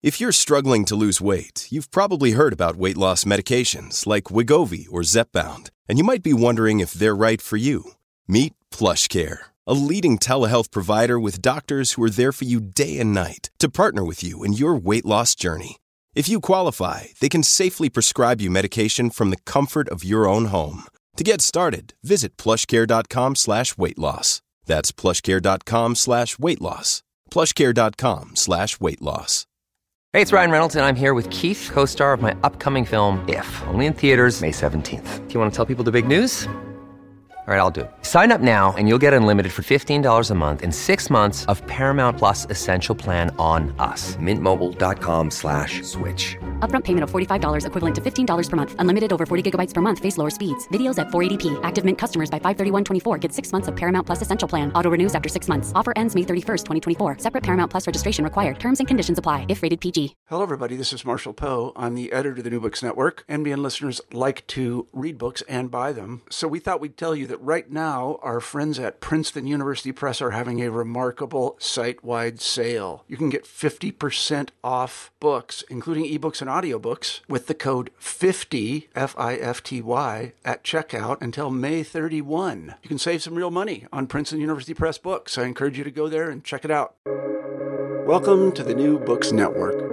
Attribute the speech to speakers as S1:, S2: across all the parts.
S1: If you're struggling to lose weight, you've probably heard about weight loss medications like Wegovy or Zepbound, and you might be wondering if they're right for you. Meet PlushCare, a leading telehealth provider with doctors who are there for you day and night to partner with you in your weight loss journey. If you qualify, they can safely prescribe you medication from the comfort of your own home. To get started, visit plushcare.com/weightloss. That's plushcare.com/weightloss. plushcare.com/weightloss.
S2: Hey, it's Ryan Reynolds, and I'm here with Keith, co-star of my upcoming film, If, only in theaters May 17th. Do you want to tell people the big news? All right, I'll do it. Sign up now and you'll get unlimited for $15 a month and 6 months of Paramount Plus Essential Plan on us. MintMobile.com/switch.
S3: Upfront payment of $45 equivalent to $15 per month. Unlimited over 40 gigabytes per month. Face lower speeds. Videos at 480p. Active Mint customers by 531.24 get 6 months of Paramount Plus Essential Plan. Auto renews after 6 months. Offer ends May 31st, 2024. Separate Paramount Plus registration required. Terms and conditions apply if rated PG.
S4: Hello, everybody. This is Marshall Poe. I'm the editor of the New Books Network. NBN listeners like to read books and buy them. So we thought we'd tell you that right now, our friends at Princeton University Press are having a remarkable site-wide sale. You can get 50% off books, including ebooks and audiobooks, with the code 50, F-I-F-T-Y, at checkout until May 31. You can save some real money on Princeton University Press books. I encourage you to go there and check it out. Welcome to the New Books Network.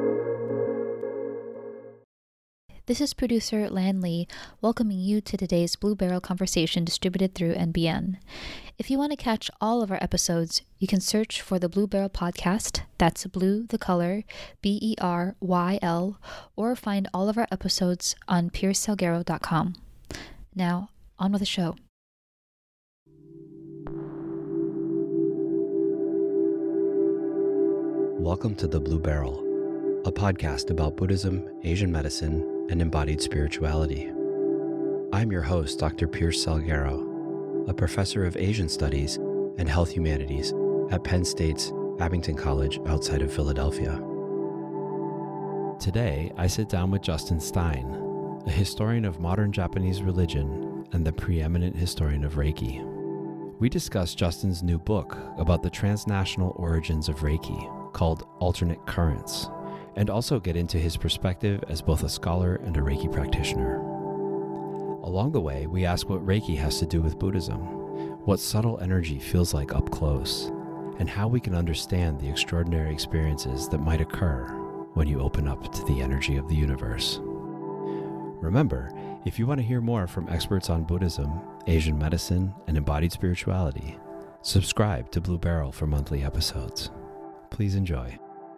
S5: This is producer Lan Lee welcoming you to today's Blue Barrel conversation distributed through NBN. If you want to catch all of our episodes, you can search for the Blue Barrel podcast, that's Blue the color, BERYL, or find all of our episodes on piercesalguero.com. Now, on with the show.
S6: Welcome to The Blue Barrel, a podcast about Buddhism, Asian medicine, and embodied spirituality. I'm your host, Dr. Pierce Salguero, a professor of Asian Studies and Health Humanities at Penn State's Abington College outside of Philadelphia. Today, I sit down with Justin Stein, a historian of modern Japanese religion and the preeminent historian of Reiki. We discuss Justin's new book about the transnational origins of Reiki, called Alternate Currents, and also get into his perspective as both a scholar and a Reiki practitioner. Along the way, we ask what Reiki has to do with Buddhism, what subtle energy feels like up close, and how we can understand the extraordinary experiences that might occur when you open up to the energy of the universe. Remember, if you want to hear more from experts on Buddhism, Asian medicine, and embodied spirituality, subscribe to Blue Barrel for monthly episodes. Please enjoy.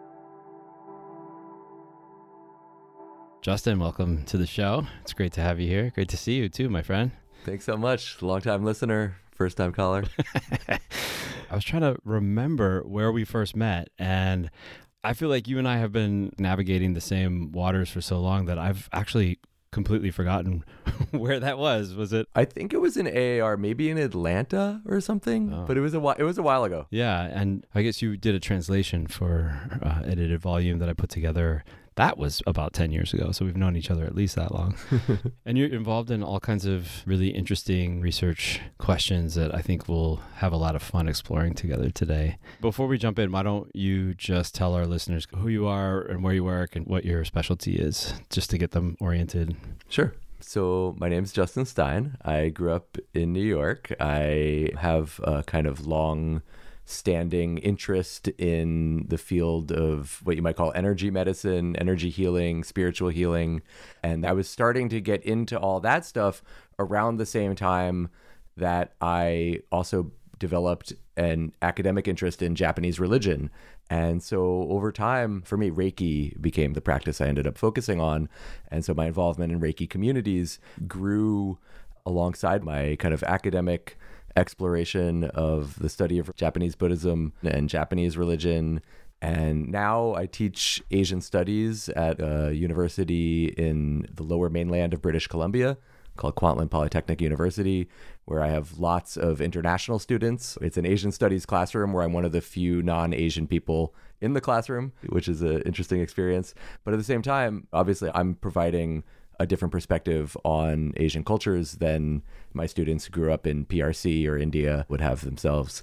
S6: Justin, welcome to the show. It's great to have you here. Great to see you too, my friend.
S7: Thanks so much. Long-time listener, first-time caller.
S6: I was trying to remember where we first met, and I feel like you and I have been navigating the same waters for so long that I've actually completely forgotten where that was. Was it?
S7: I think it was in AAR, maybe in Atlanta or something, but it was a while ago.
S6: Yeah, and I guess you did a translation for edited volume that I put together. That was about 10 years ago, so we've known each other at least that long. And you're involved in all kinds of really interesting research questions that I think we'll have a lot of fun exploring together today. Before we jump in, why don't you just tell our listeners who you are and where you work and what your specialty is, just to get them oriented.
S7: Sure. So my name is Justin Stein. I grew up in New York. I have a kind of long-standing interest in the field of what you might call energy medicine, energy healing, spiritual healing. And I was starting to get into all that stuff around the same time that I also developed an academic interest in Japanese religion. And so over time, for me, Reiki became the practice I ended up focusing on. And so my involvement in Reiki communities grew alongside my kind of academic exploration of the study of Japanese Buddhism and Japanese religion. And now I teach Asian studies at a university in the lower mainland of British Columbia called Kwantlen Polytechnic University, where I have lots of international students. It's an Asian studies classroom where I'm one of the few non-Asian people in the classroom, which is an interesting experience. But at the same time, obviously, I'm providing a different perspective on Asian cultures than my students who grew up in PRC or India would have themselves.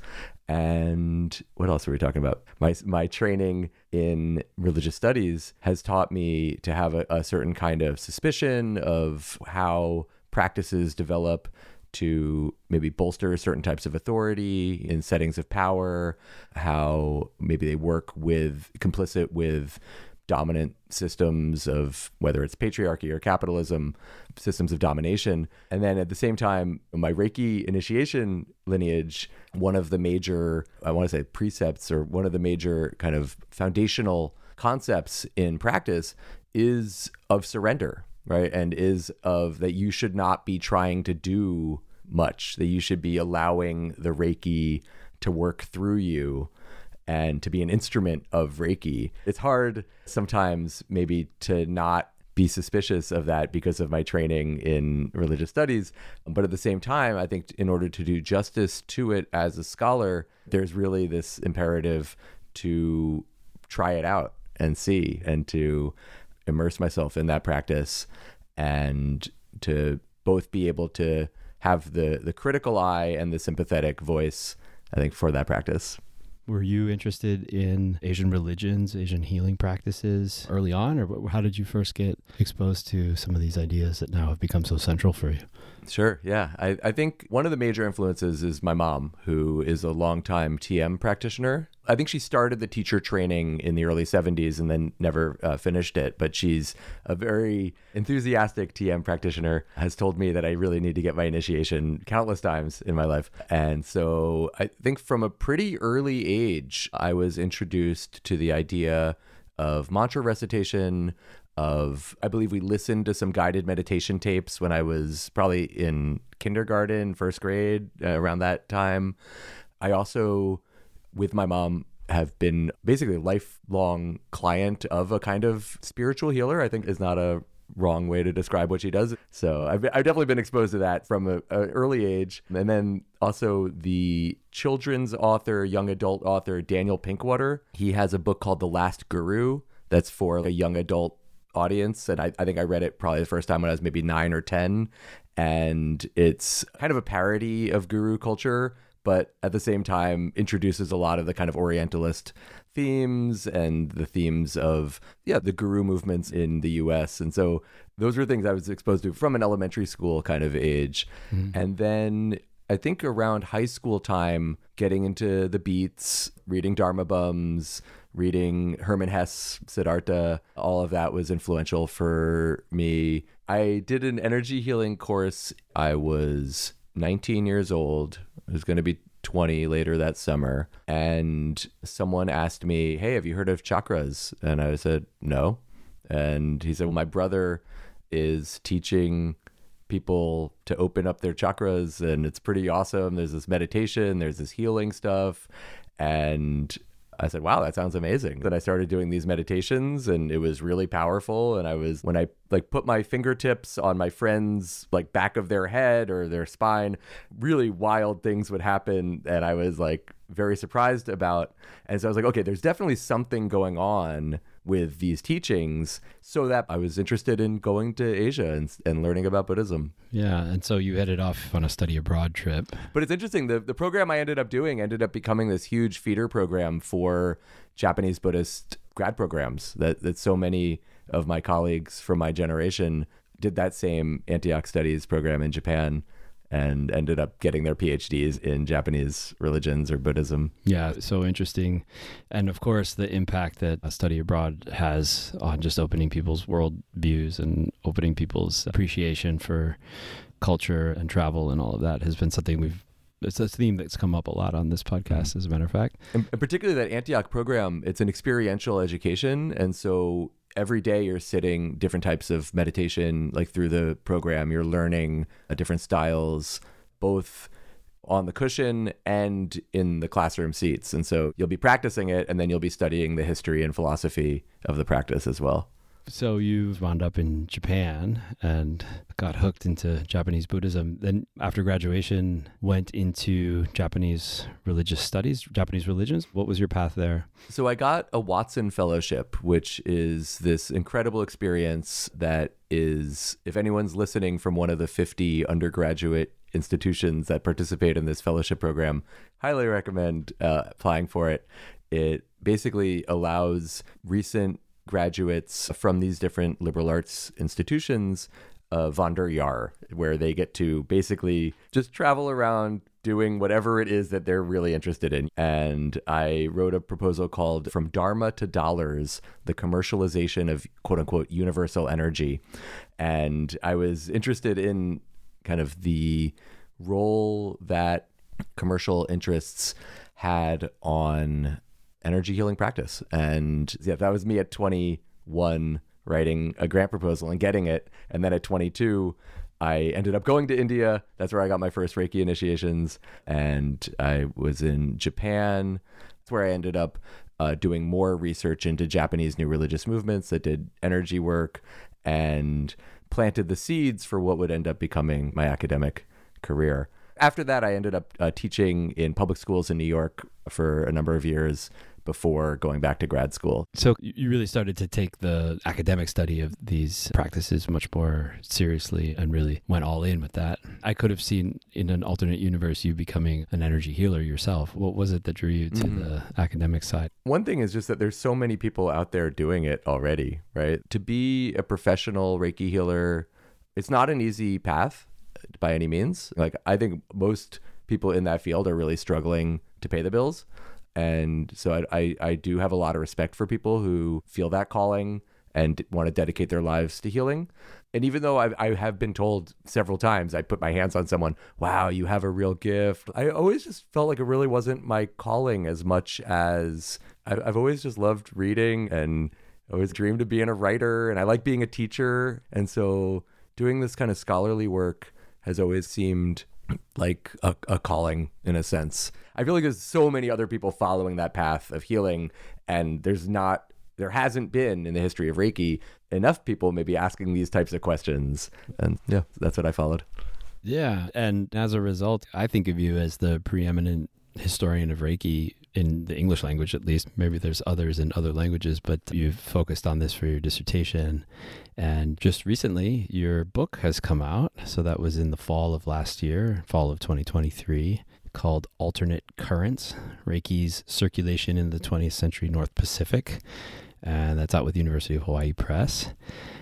S7: And what else were we talking about? My training in religious studies has taught me to have a certain kind of suspicion of how practices develop to maybe bolster certain types of authority in settings of power, how maybe they work complicit with dominant systems of whether it's patriarchy or capitalism, systems of domination. And then at the same time, my Reiki initiation lineage, one of the major, I want to say precepts, or one of the major kind of foundational concepts in practice is of surrender, right? And is of that you should not be trying to do much, that you should be allowing the Reiki to work through you and to be an instrument of Reiki. It's hard sometimes maybe to not be suspicious of that because of my training in religious studies. But at the same time, I think in order to do justice to it as a scholar, there's really this imperative to try it out and see, and to immerse myself in that practice, and to both be able to have the critical eye and the sympathetic voice, I think, for that practice.
S6: Were you interested in Asian religions, Asian healing practices early on, or how did you first get exposed to some of these ideas that now have become so central for you?
S7: Sure, yeah. I think one of the major influences is my mom, who is a longtime TM practitioner. I think she started the teacher training in the early 70s and then never finished it, but she's a very enthusiastic TM practitioner, has told me that I really need to get my initiation countless times in my life. And so I think from a pretty early age, I was introduced to the idea of mantra recitation, I believe we listened to some guided meditation tapes when I was probably in kindergarten, first grade, around that time. I also, with my mom, have been basically a lifelong client of a kind of spiritual healer, I think is not a wrong way to describe what she does. So I've definitely been exposed to that from an early age. And then also the children's author, young adult author, Daniel Pinkwater. He has a book called The Last Guru that's for a young adult audience, and I think I read it probably the first time when I was maybe 9 or 10, and it's kind of a parody of guru culture, but at the same time introduces a lot of the kind of Orientalist themes and the themes of the guru movements in the US. And so those were things I was exposed to from an elementary school kind of age. And then I think around high school time, getting into the beats, reading Dharma Bums, reading Hermann Hesse, Siddhartha, all of that was influential for me. I did an energy healing course. I was 19 years old. I was going to be 20 later that summer. And someone asked me, hey, have you heard of chakras? And I said, no. And he said, well, my brother is teaching people to open up their chakras, and it's pretty awesome. There's this meditation, there's this healing stuff. And I said, wow, that sounds amazing. Then I started doing these meditations, and it was really powerful. And when I put my fingertips on my friend's back of their head or their spine, really wild things would happen. And I was very surprised about. And so I was like, okay, there's definitely something going on with these teachings, so that I was interested in going to Asia and learning about Buddhism.
S6: Yeah, and so you headed off on a study abroad trip.
S7: But it's interesting, the program I ended up doing ended up becoming this huge feeder program for Japanese Buddhist grad programs that so many of my colleagues from my generation did that same Antioch Studies program in Japan and ended up getting their PhDs in Japanese religions or Buddhism.
S6: Yeah, so interesting. And of course, the impact that a study abroad has on just opening people's world views and opening people's appreciation for culture and travel and all of that has been something it's a theme that's come up a lot on this podcast, as a matter of fact.
S7: And particularly that Antioch program, it's an experiential education. And so every day you're sitting different types of meditation, through the program, you're learning different styles, both on the cushion and in the classroom seats. And so you'll be practicing it, and then you'll be studying the history and philosophy of the practice as well.
S6: So you wound up in Japan and got hooked into Japanese Buddhism. Then after graduation, went into Japanese religious studies, Japanese religions. What was your path there?
S7: So I got a Watson Fellowship, which is this incredible experience that is, if anyone's listening from one of the 50 undergraduate institutions that participate in this fellowship program, highly recommend applying for it. It basically allows recent graduates from these different liberal arts institutions Wanderjahr, where they get to basically just travel around doing whatever it is that they're really interested in. And I wrote a proposal called From Dharma to Dollars, the Commercialization of Quote Unquote Universal Energy. And I was interested in kind of the role that commercial interests had on energy healing practice. And yeah, that was me at 21 writing a grant proposal and getting it. And then at 22, I ended up going to India. That's where I got my first Reiki initiations. And I was in Japan. That's where I ended up doing more research into Japanese new religious movements that did energy work and planted the seeds for what would end up becoming my academic career. After that, I ended up teaching in public schools in New York for a number of years before going back to grad school.
S6: So you really started to take the academic study of these practices much more seriously and really went all in with that. I could have seen in an alternate universe you becoming an energy healer yourself. What was it that drew you to the academic side?
S7: One thing is just that there's so many people out there doing it already, right? To be a professional Reiki healer, it's not an easy path by any means. Like, I think most people in that field are really struggling to pay the bills. And so I do have a lot of respect for people who feel that calling and want to dedicate their lives to healing. And even though I have been told several times, I put my hands on someone, wow, you have a real gift, I always just felt like it really wasn't my calling as much as I've always just loved reading and always dreamed of being a writer. And I like being a teacher. And so doing this kind of scholarly work has always seemed like a calling in a sense. I feel like there's so many other people following that path of healing, and there hasn't been in the history of Reiki enough people maybe asking these types of questions. And yeah, that's what I followed.
S6: Yeah. And as a result, I think of you as the preeminent historian of Reiki in the English language, at least. Maybe there's others in other languages, but you've focused on this for your dissertation. And just recently, your book has come out. So that was in the fall of last year, fall of 2023, called Alternate Currents, Reiki's Circulation in the 20th Century North Pacific. And that's out with University of Hawaii Press.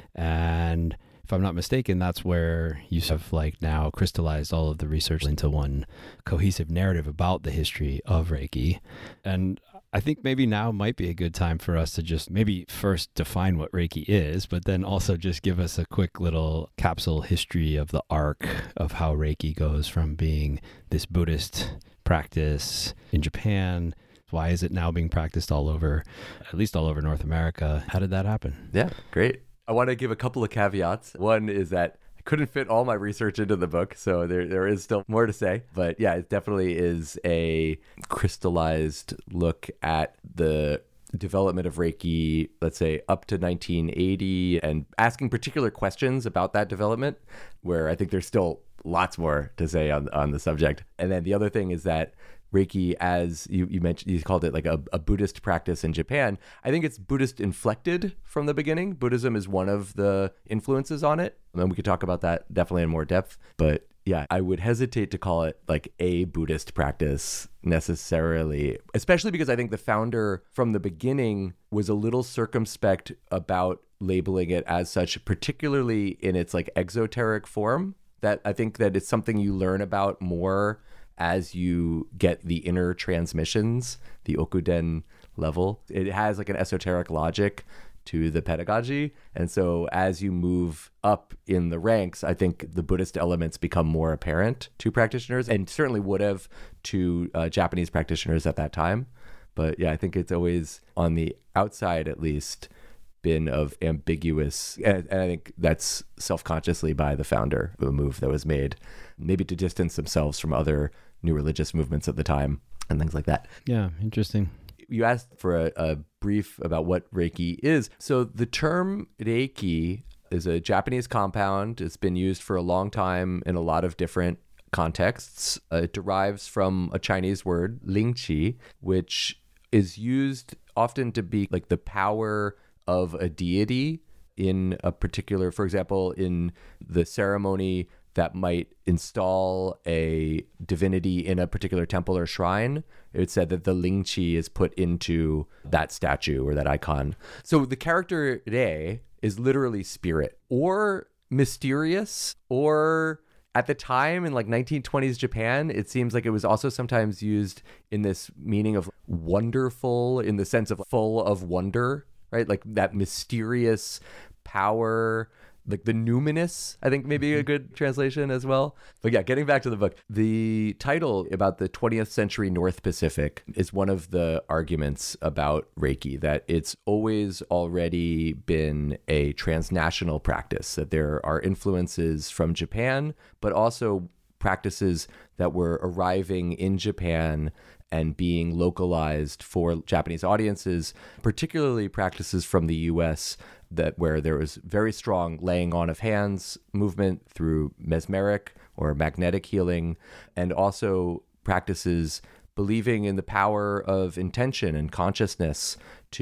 S6: And if I'm not mistaken, that's where you have now crystallized all of the research into one cohesive narrative about the history of Reiki. And I think maybe now might be a good time for us to just maybe first define what Reiki is, but then also just give us a quick little capsule history of the arc of how Reiki goes from being this Buddhist practice in Japan. Why is it now being practiced all over, at least all over North America? How did that happen?
S7: Yeah, great. I want to give a couple of caveats. One is that I couldn't fit all my research into the book, so there is still more to say. But yeah, it definitely is a crystallized look at the development of Reiki, let's say up to 1980, and asking particular questions about that development, where I think there's still lots more to say on the subject. And then the other thing is that Reiki, as you mentioned, you called it like a Buddhist practice in Japan. I think it's Buddhist inflected from the beginning. Buddhism is one of the influences on it. And we could talk about that definitely in more depth. But yeah, I would hesitate to call it like a Buddhist practice necessarily, especially because I think the founder from the beginning was a little circumspect about labeling it as such, particularly in its like exoteric form. That I think that it's something you learn about more as you get the inner transmissions, the Okuden level. It has like an esoteric logic to the pedagogy. And so as you move up in the ranks, I think the Buddhist elements become more apparent to practitioners, and certainly would have to Japanese practitioners at that time. But yeah, I think it's always on the outside, at least, been of ambiguous, and I think that's self-consciously by the founder, a move that was made, maybe to distance themselves from other new religious movements at the time and things like that.
S6: Yeah, interesting.
S7: You asked for a brief about what Reiki is. So the term Reiki is a Japanese compound. It's been used for a long time in a lot of different contexts. It derives from a Chinese word, Lingqi, which is used often to be like the power of a deity in a particular, for example, in the ceremony that might install a divinity in a particular temple or shrine. It's said that the Lingqi is put into that statue or that icon. So the character Rei is literally spirit or mysterious, or at the time in like 1920s Japan, it seems like it was also sometimes used in this meaning of wonderful, in the sense of full of wonder, right? Like that mysterious power, like the numinous, I think maybe a good translation as well. But yeah, getting back to the book, the title about the 20th century North Pacific is one of the arguments about Reiki, that it's always already been a transnational practice, that there are influences from Japan, but also practices that were arriving in Japan and being localized for Japanese audiences, particularly practices from the US where there was very strong laying on of hands movement through mesmeric or magnetic healing, and also practices believing in the power of intention and consciousness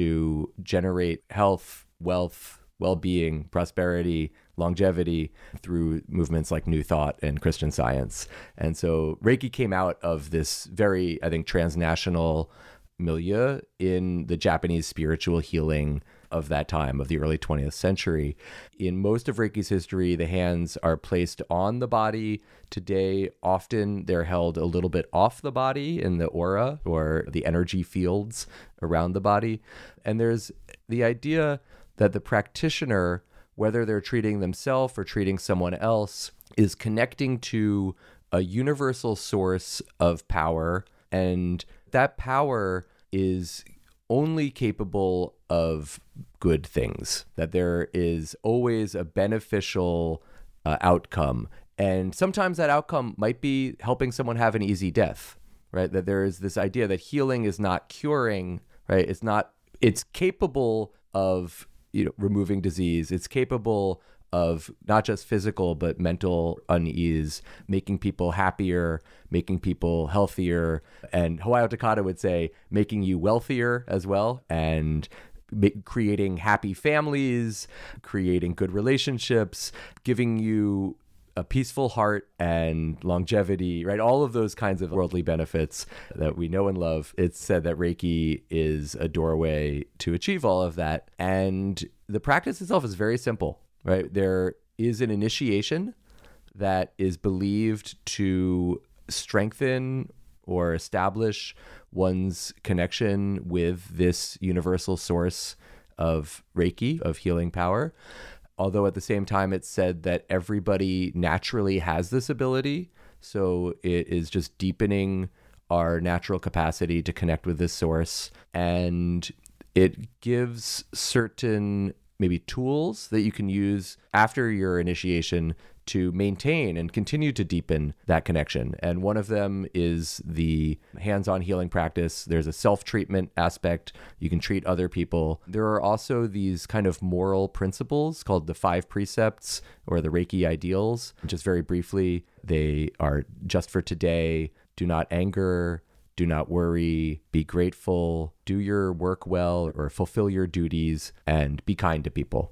S7: to generate health, wealth, well-being, prosperity, longevity through movements like New Thought and Christian Science. And so Reiki came out of this very, I think, transnational milieu in the Japanese spiritual healing of that time, of the early 20th century. In most of Reiki's history, the hands are placed on the body. Today, often they're held a little bit off the body in the aura or the energy fields around the body. And there's the idea that the practitioner, whether they're treating themselves or treating someone else, is connecting to a universal source of power, and that power is only capable of good things, that there is always a beneficial outcome. And sometimes that outcome might be helping someone have an easy death, right? That there is this idea that healing is not curing, right? It's capable of, removing disease. It's capable of not just physical, but mental unease, making people happier, making people healthier. And Hawayo Takata would say, making you wealthier as well, and creating happy families, creating good relationships, giving you a peaceful heart and longevity, right? All of those kinds of worldly benefits that we know and love. It's said that Reiki is a doorway to achieve all of that. And the practice itself is very simple, right? There is an initiation that is believed to strengthen or establish one's connection with this universal source of Reiki, of healing power. Although at the same time, it's said that everybody naturally has this ability. So it is just deepening our natural capacity to connect with this source. And it gives certain maybe tools that you can use after your initiation to maintain and continue to deepen that connection. And one of them is the hands-on healing practice. There's a self-treatment aspect. You can treat other people. There are also these kind of moral principles called the 5 precepts or the Reiki ideals. Just very briefly, they are just for today: do not anger, do not worry, be grateful, do your work well or fulfill your duties, and be kind to people.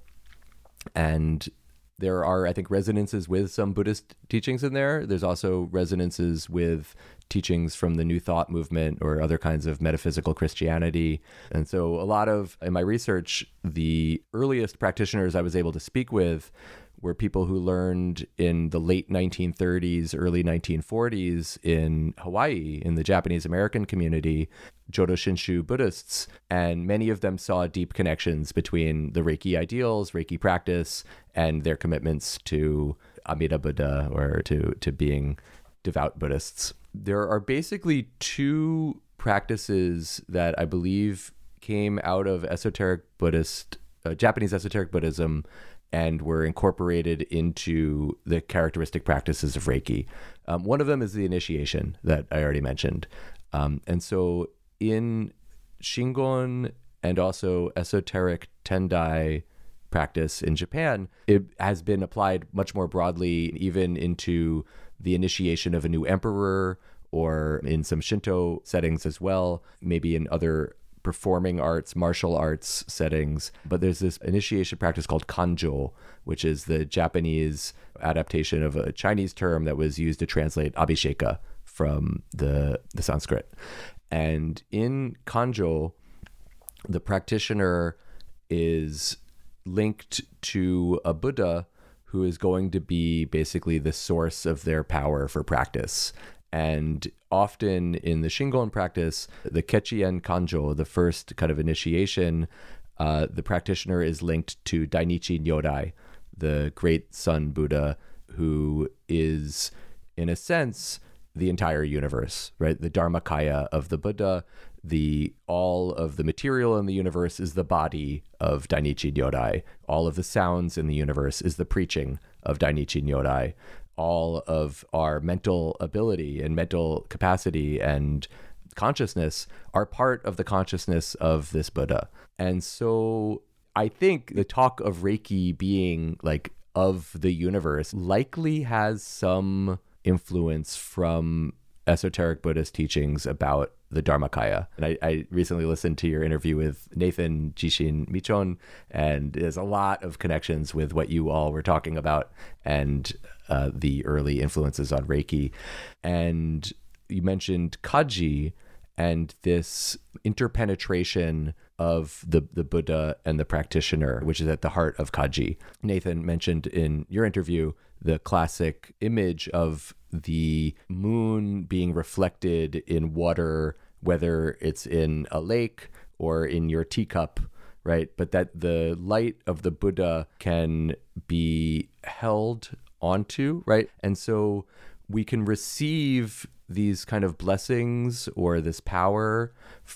S7: And there are, I think, resonances with some Buddhist teachings in there. There's also resonances with teachings from the New Thought movement or other kinds of metaphysical Christianity. And so in my research, the earliest practitioners I was able to speak with were people who learned in the late 1930s, early 1940s in Hawaii, in the Japanese American community, Jodo Shinshu Buddhists. And many of them saw deep connections between the Reiki ideals, Reiki practice, and their commitments to Amida Buddha, or to being devout Buddhists. There are basically 2 practices that I believe came out of Japanese esoteric Buddhism and were incorporated into the characteristic practices of Reiki. One of them is the initiation that I already mentioned. And so in Shingon and also esoteric Tendai practice in Japan, it has been applied much more broadly, even into the initiation of a new emperor, or in some Shinto settings as well, maybe in other performing arts, martial arts settings. But there's this initiation practice called Kanjo, which is the Japanese adaptation of a Chinese term that was used to translate Abhisheka from the Sanskrit. And in Kanjo, the practitioner is linked to a Buddha who is going to be basically the source of their power for practice. And often in the Shingon practice, the Kechien Kanjo, the first kind of initiation, the practitioner is linked to Dainichi Nyodai, the great Sun Buddha, who is, in a sense, the entire universe, right? The Dharmakaya of the Buddha, all of the material in the universe is the body of Dainichi Nyodai. All of the sounds in the universe is the preaching of Dainichi Nyodai. All of our mental ability and mental capacity and consciousness are part of the consciousness of this Buddha. And so I think the talk of Reiki being like of the universe likely has some influence from esoteric Buddhist teachings about the Dharmakaya. And I recently listened to your interview with Nathan Jishin Michon, and there's a lot of connections with what you all were talking about and the early influences on Reiki. And you mentioned Kaji and this interpenetration of the Buddha and the practitioner, which is at the heart of Kaji. Nathan mentioned in your interview the classic image of the moon being reflected in water, whether it's in a lake or in your teacup, right? But that the light of the Buddha can be held onto, right? And so we can receive these kind of blessings or this power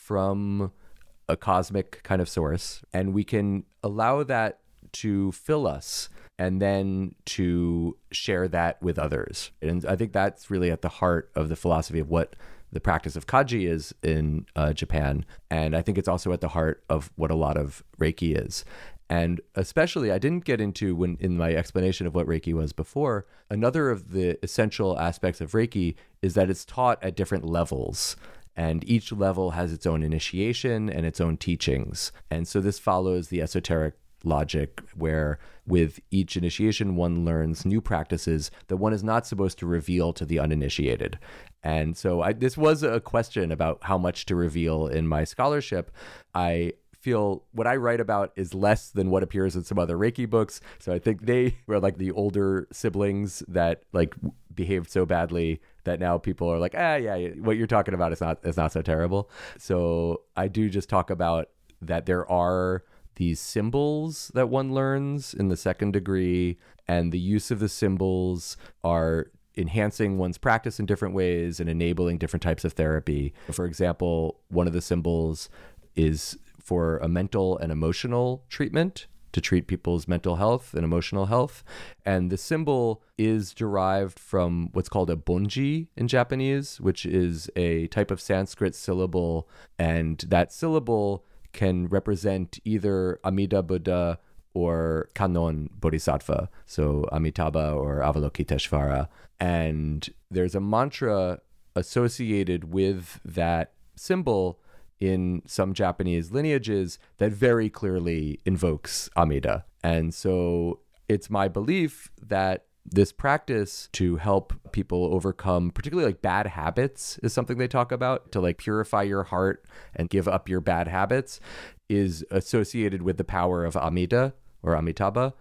S7: from a cosmic kind of source, and we can allow that to fill us and then to share that with others. And I think that's really at the heart of the philosophy of what the practice of Kaji is in Japan. And I think it's also at the heart of what a lot of Reiki is. And especially, I didn't get into, in my explanation of what Reiki was before, another of the essential aspects of Reiki is that it's taught at different levels. And each level has its own initiation and its own teachings. And so this follows the esoteric logic where with each initiation, one learns new practices that one is not supposed to reveal to the uninitiated. And so this was a question about how much to reveal in my scholarship. I feel what I write about is less than what appears in some other Reiki books. So I think they were like the older siblings that like behaved so badly that now people are like, yeah, what you're talking about is not so terrible. So I do just talk about that there are these symbols that one learns in the second degree, and the use of the symbols are enhancing one's practice in different ways and enabling different types of therapy. For example, one of the symbols is for a mental and emotional treatment to treat people's mental health and emotional health. And the symbol is derived from what's called a bonji in Japanese, which is a type of Sanskrit syllable. And that syllable can represent either Amida Buddha or Kanon Bodhisattva, so Amitabha or Avalokiteshvara. And there's a mantra associated with that symbol in some Japanese lineages that very clearly invokes Amida. And so it's my belief that this practice to help people overcome particularly like bad habits is something they talk about, to like purify your heart and give up your bad habits, is associated with the power of Amida or Amitabha.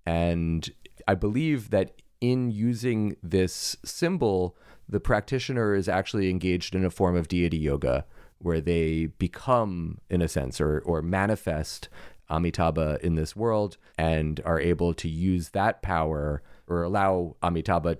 S7: And I believe that in using this symbol, the practitioner is actually engaged in a form of deity yoga where they become, in a sense, or manifest Amitabha in this world and are able to use that power or allow Amitabha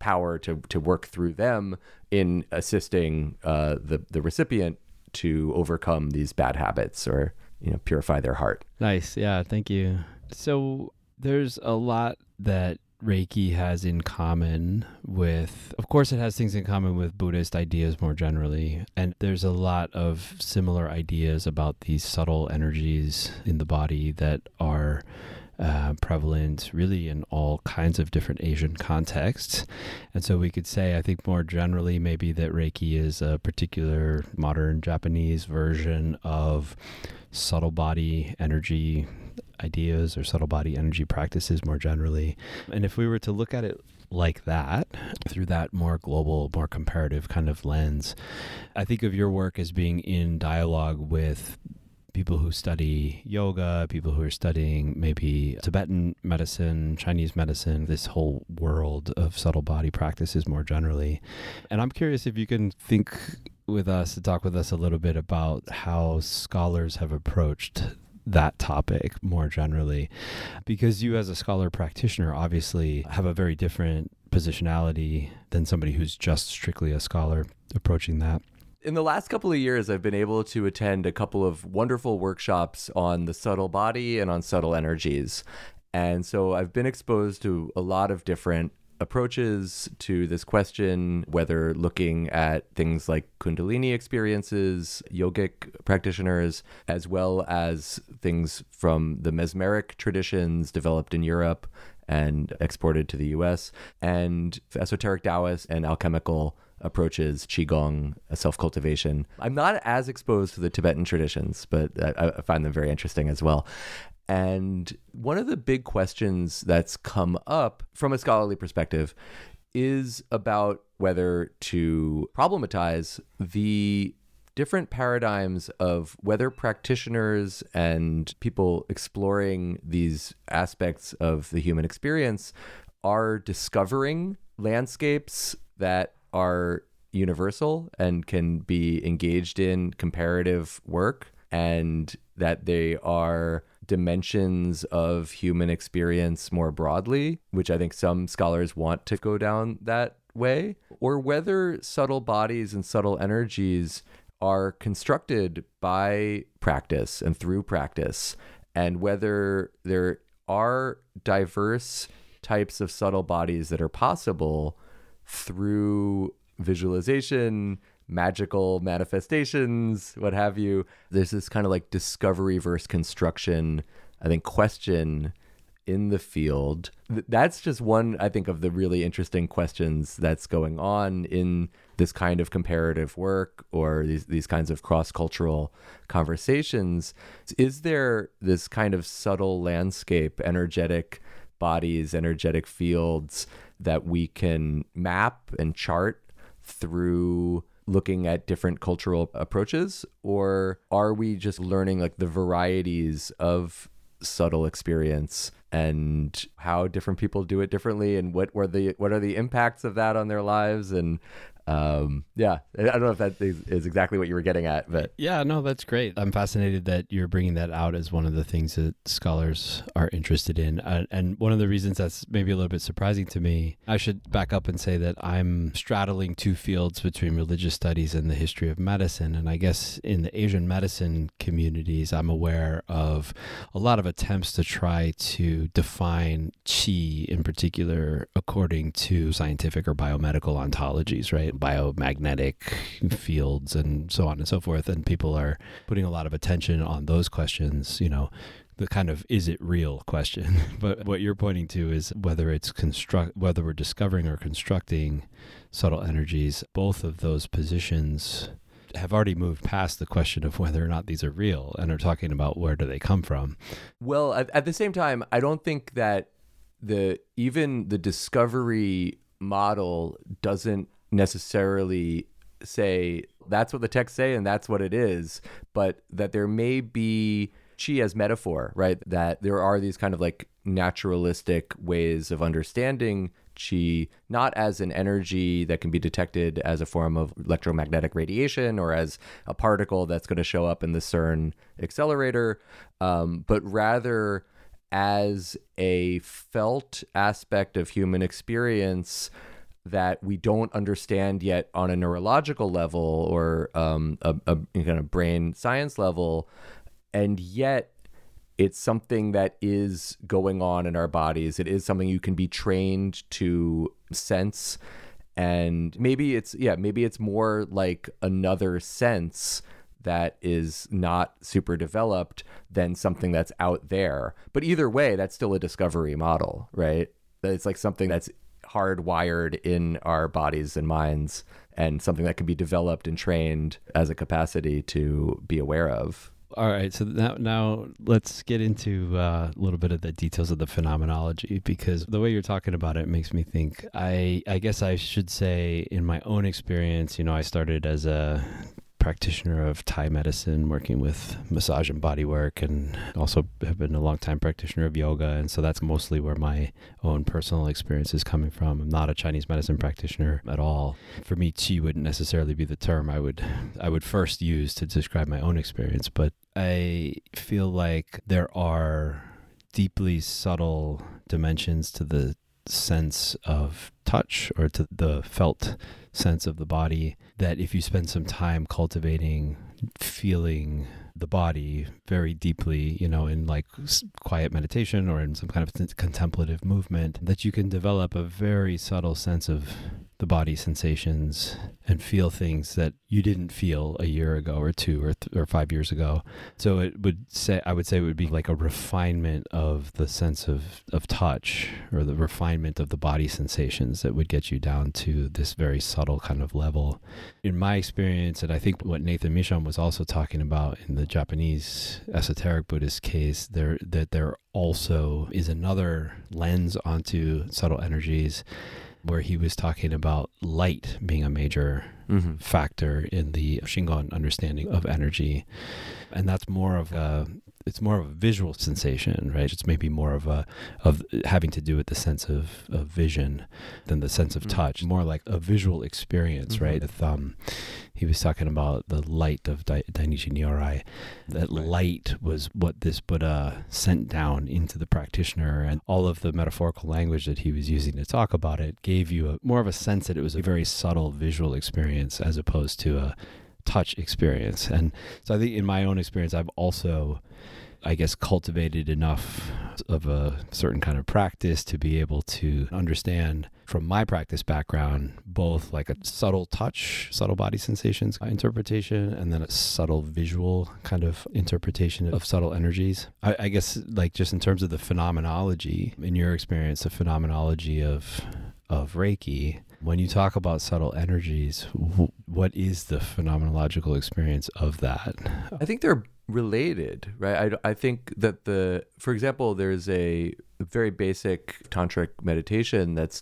S7: to work through them in assisting the recipient to overcome these bad habits or purify their heart.
S6: Nice. Yeah, thank you. So there's a lot that Reiki has in common with, of course, it has things in common with Buddhist ideas more generally. And there's a lot of similar ideas about these subtle energies in the body that are prevalent really in all kinds of different Asian contexts. And so we could say, I think more generally, maybe that Reiki is a particular modern Japanese version of subtle body energy ideas or subtle body energy practices more generally. And if we were to look at it like that, through that more global, more comparative kind of lens, I think of your work as being in dialogue with people who study yoga, people who are studying maybe Tibetan medicine, Chinese medicine, this whole world of subtle body practices more generally. And I'm curious if you can think with us, talk with us a little bit about how scholars have approached that topic more generally, because you as a scholar practitioner obviously have a very different positionality than somebody who's just strictly a scholar approaching that.
S7: In the last couple of years, I've been able to attend a couple of wonderful workshops on the subtle body and on subtle energies. And so I've been exposed to a lot of different approaches to this question, whether looking at things like Kundalini experiences, yogic practitioners, as well as things from the mesmeric traditions developed in Europe and exported to the US, and esoteric Taoist and alchemical approaches, Qigong, self-cultivation. I'm not as exposed to the Tibetan traditions, but I find them very interesting as well. And one of the big questions that's come up from a scholarly perspective is about whether to problematize the different paradigms of whether practitioners and people exploring these aspects of the human experience are discovering landscapes that are universal and can be engaged in comparative work, and that they are dimensions of human experience more broadly, which I think some scholars want to go down that way, or whether subtle bodies and subtle energies are constructed by practice and through practice, and whether there are diverse types of subtle bodies that are possible through visualization, magical manifestations, what have you. There's this kind of like discovery versus construction, I think, question in the field. That's just one, I think, of the really interesting questions that's going on in this kind of comparative work or these kinds of cross-cultural conversations. Is there this kind of subtle landscape, energetic bodies, energetic fields that we can map and chart through looking at different cultural approaches? Or are we just learning like the varieties of subtle experience and how different people do it differently, and what are the impacts of that on their lives? And I don't know if that is exactly what you were getting at, but
S6: yeah, no, that's great. I'm fascinated that you're bringing that out as one of the things that scholars are interested in. And one of the reasons that's maybe a little bit surprising to me, I should back up and say that I'm straddling two fields between religious studies and the history of medicine. And I guess in the Asian medicine communities, I'm aware of a lot of attempts to try to define qi in particular according to scientific or biomedical ontologies, right? Biomagnetic fields and so on and so forth. And people are putting a lot of attention on those questions, you know, the kind of is it real question. But what you're pointing to is whether we're discovering or constructing subtle energies. Both of those positions have already moved past the question of whether or not these are real and are talking about where do they come from.
S7: Well, at the same time, I don't think that even the discovery model doesn't necessarily say that's what the texts say and that's what it is, but that there may be qi as metaphor, right? That there are these kind of like naturalistic ways of understanding qi, not as an energy that can be detected as a form of electromagnetic radiation or as a particle that's going to show up in the CERN accelerator, but rather as a felt aspect of human experience that we don't understand yet on a neurological level or a kind of brain science level, and yet It's something that is going on in our bodies. It is something you can be trained to sense. And maybe it's more like another sense that is not super developed than something that's out there. But either way, that's still a discovery model, right? It's like something that's hardwired in our bodies and minds, and something that can be developed and trained as a capacity to be aware of.
S6: All right, so now let's get into a little bit of the details of the phenomenology, because the way you're talking about it makes me think, I guess I should say, in my own experience, I started as a practitioner of Thai medicine, working with massage and body work, and also have been a long time practitioner of yoga. And so that's mostly where my own personal experience is coming from. I'm not a Chinese medicine practitioner at all. For me, qi wouldn't necessarily be the term I would first use to describe my own experience. But I feel like there are deeply subtle dimensions to the sense of touch, or to the felt sense of the body, that if you spend some time cultivating, feeling the body very deeply, in like quiet meditation or in some kind of contemplative movement, that you can develop a very subtle sense of the body sensations and feel things that you didn't feel a year ago or 2 or 5 years ago. So I would say it would be like a refinement of the sense of touch, or the refinement of the body sensations, that would get you down to this very subtle kind of level. In my experience, and I think what Nathan Mishon was also talking about in the Japanese esoteric Buddhist case, that there also is another lens onto subtle energies, where he was talking about light being a major factor in the Shingon understanding of energy. And that's more of a visual sensation, right? It's maybe more of having to do with the sense of vision than the sense of touch, more like a visual experience, right? He was talking about the light of Dainichi Nyorai. That light was what this Buddha sent down into the practitioner, and all of the metaphorical language that he was using to talk about it gave you more of a sense that it was a very subtle visual experience as opposed to a touch experience. And so I think in my own experience, I've also, I guess, cultivated enough of a certain kind of practice to be able to understand from my practice background, both like a subtle touch, subtle body sensations interpretation, and then a subtle visual kind of interpretation of subtle energies. I guess, like, just in terms of the phenomenology, in your experience, the phenomenology of Reiki, when you talk about subtle energies, what is the phenomenological experience of that?
S7: I think they're related, right? I think that for example, there's a very basic tantric meditation that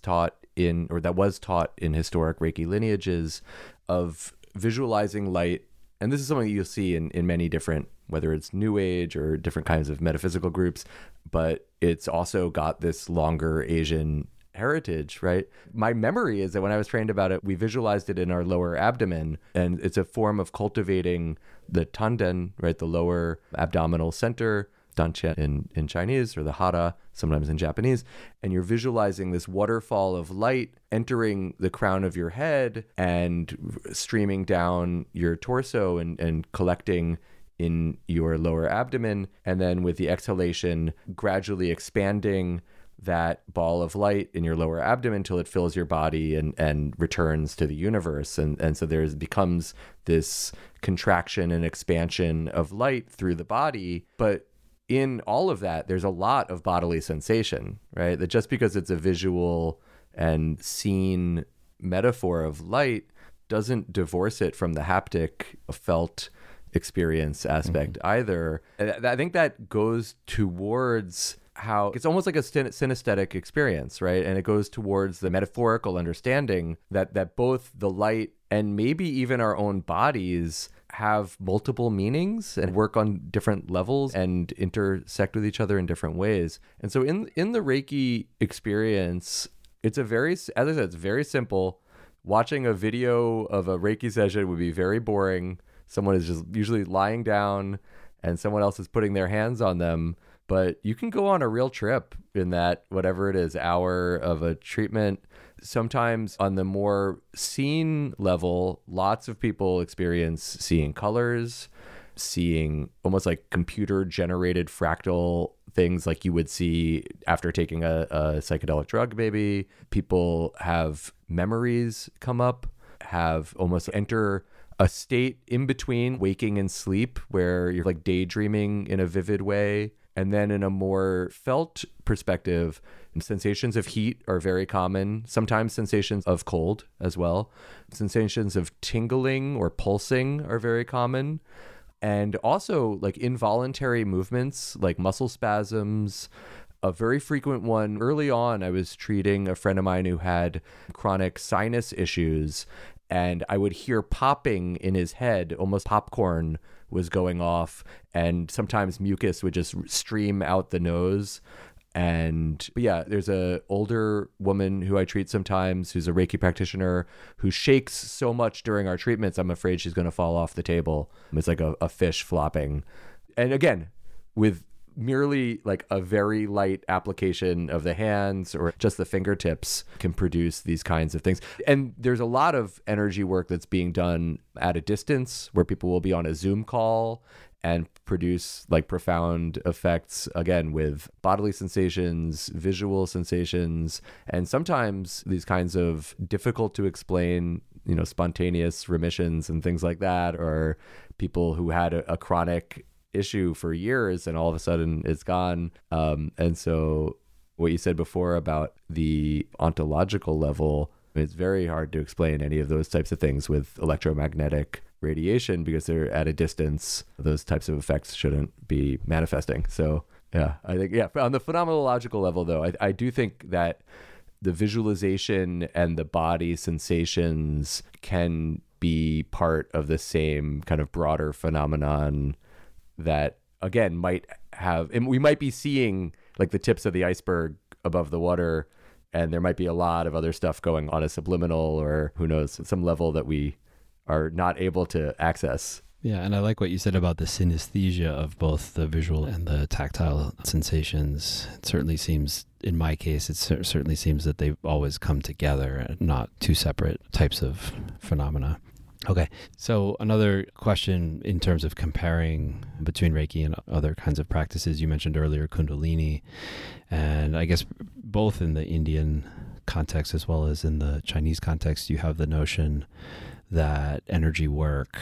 S7: was taught in historic Reiki lineages, of visualizing light. And this is something you'll see in many different, whether it's New Age or different kinds of metaphysical groups, but it's also got this longer Asian heritage, right? My memory is that when I was trained about it, we visualized it in our lower abdomen, and it's a form of cultivating the tanden, right? The lower abdominal center, dantian in Chinese, or the hara, sometimes in Japanese. And you're visualizing this waterfall of light entering the crown of your head and streaming down your torso and collecting in your lower abdomen. And then with the exhalation, gradually expanding that ball of light in your lower abdomen until it fills your body and returns to the universe. And so becomes this contraction and expansion of light through the body. But in all of that, there's a lot of bodily sensation, right? That just because it's a visual and seen metaphor of light doesn't divorce it from the haptic felt experience aspect either. And I think that goes towards how it's almost like a synesthetic experience, right? And it goes towards the metaphorical understanding that both the light and maybe even our own bodies have multiple meanings and work on different levels and intersect with each other in different ways. And so in the Reiki experience, it's as I said, it's very simple. Watching a video of a Reiki session would be very boring. Someone is just usually lying down and someone else is putting their hands on them. But you can go on a real trip in that, whatever it is, hour of a treatment. Sometimes on the more seen level, lots of people experience seeing colors. seeing almost like computer generated fractal things like you would see after taking a psychedelic drug, maybe. People have memories come up, have almost enter a state in between waking and sleep where you're like daydreaming in a vivid way. And then in a more felt perspective, sensations of heat are very common. Sometimes sensations of cold as well. Sensations of tingling or pulsing are very common. And also like involuntary movements like muscle spasms. A very frequent one early on, I was treating a friend of mine who had chronic sinus issues, and I would hear popping in his head, almost popcorn was going off, and sometimes mucus would just stream out the nose. And yeah, there's a older woman who I treat sometimes who's a Reiki practitioner who shakes so much during our treatments, I'm afraid she's going to fall off the table. It's like a fish flopping. And again, with merely like a very light application of the hands or just the fingertips can produce these kinds of things. And there's a lot of energy work that's being done at a distance where people will be on a Zoom call and produce like profound effects, again, with bodily sensations, visual sensations, and sometimes these kinds of difficult to explain, spontaneous remissions and things like that, or people who had a chronic issue for years and all of a sudden it's gone. And so what you said before about the ontological level, it's very hard to explain any of those types of things with electromagnetic radiation because they're at a distance. Those types of effects shouldn't be manifesting. So yeah, I think, on the phenomenological level though, I do think that the visualization and the body sensations can be part of the same kind of broader phenomenon that again might have, and we might be seeing like the tips of the iceberg above the water, and there might be a lot of other stuff going on a subliminal or who knows, some level that we are not able to access.
S6: Yeah, and I like what you said about the synesthesia of both the visual and the tactile sensations. It certainly seems, in my case, it certainly seems that they always come together, not two separate types of phenomena. Okay, so another question in terms of comparing between Reiki and other kinds of practices. You mentioned earlier Kundalini, and I guess both in the Indian context as well as in the Chinese context, you have the notion that energy work,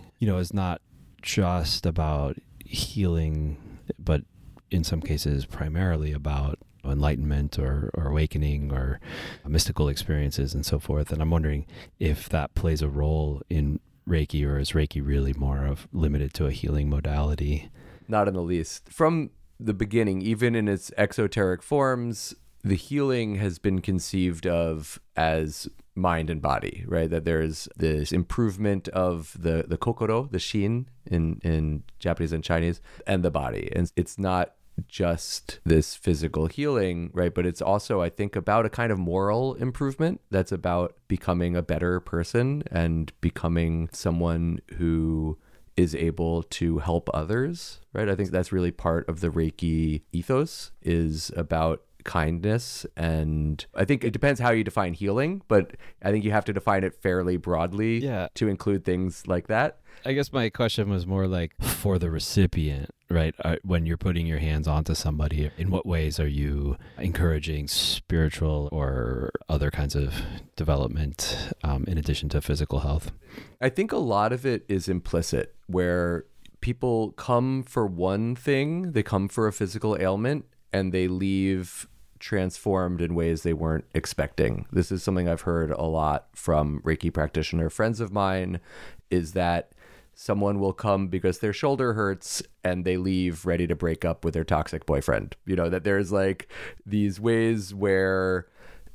S6: is not just about healing, but in some cases primarily about enlightenment or awakening or mystical experiences and so forth. And I'm wondering if that plays a role in Reiki, or is Reiki really more of limited to a healing modality?
S7: Not in the least. From the beginning, even in its exoteric forms, the healing has been conceived of as mind and body, right? That there's this improvement of the kokoro, the shin in Japanese and Chinese, and the body. And it's not just this physical healing, right? But it's also, I think, about a kind of moral improvement that's about becoming a better person and becoming someone who is able to help others, right? I think that's really part of the Reiki ethos, is about kindness. And I think it depends how you define healing, but I think you have to define it fairly broadly to include things like that.
S6: I guess my question was more like for the recipient, right? When you're putting your hands onto somebody, in what ways are you encouraging spiritual or other kinds of development in addition to physical health?
S7: I think a lot of it is implicit, where people come for one thing, they come for a physical ailment, and they leave transformed in ways they weren't expecting. This is something I've heard a lot from Reiki practitioner friends of mine, is that someone will come because their shoulder hurts and they leave ready to break up with their toxic boyfriend. That there's like these ways where